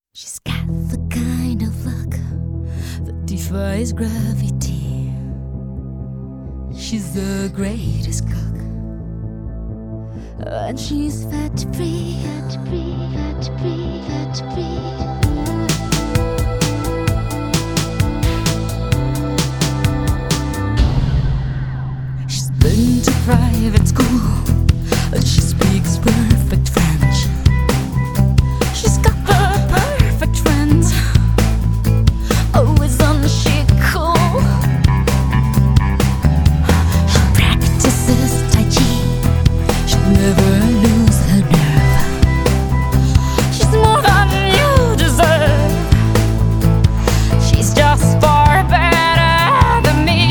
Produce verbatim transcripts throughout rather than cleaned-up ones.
She's got the kind of luck that defies gravity. She's the greatest cook, and she's fat-free, fat-free, fat-free, fat-free. She's been to private school, and she speaks perfect French. She's got her perfect friends, always on the chic cool. She practices Tai Chi, she'll never lose her nerve. She's more than you deserve, she's just far better than me.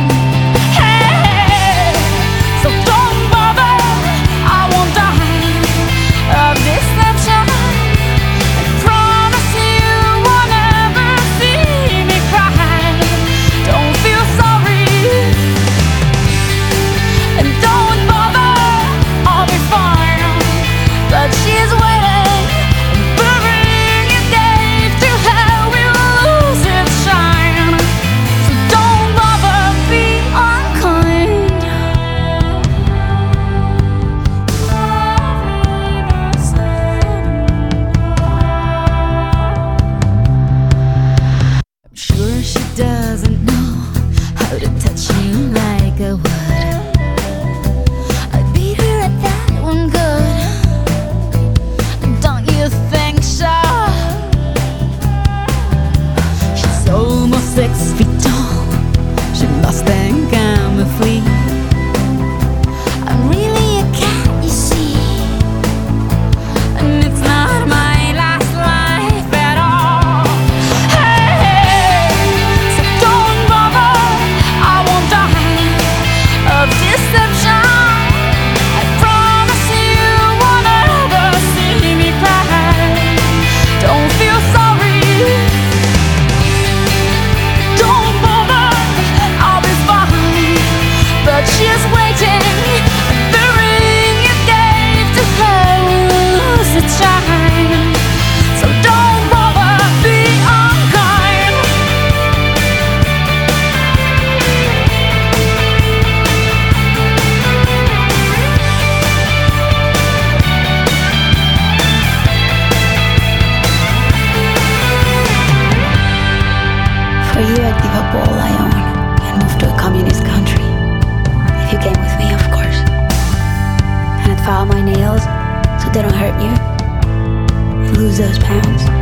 Hey, so don't bother, I won't die of deception. I promise you won't ever see me cry. Don't feel sorry, and don't bother, I'll be fine. But she's waiting, burying your day to hell, we will lose its shine. So don't bother, be unkind. I'm sure she doesn't know how to touch you like I would. I beat her at that one good, don't you think so? She's almost six feet tall, she must think I'm a flea. I'm really a cat, you see, and it's not my last life at all. Hey, so don't bother, I won't die of deception. I promise you won't ever see me cry. Don't feel sorry, don't bother, I'll be fine. But she's waiting, burying your day to hell, lose its shine. So don't bother, be unkind. For you, I'd give up all I own and move to a communist country. If you came with me, of course. And I'd file my nails so they don't hurt you. And lose those pounds.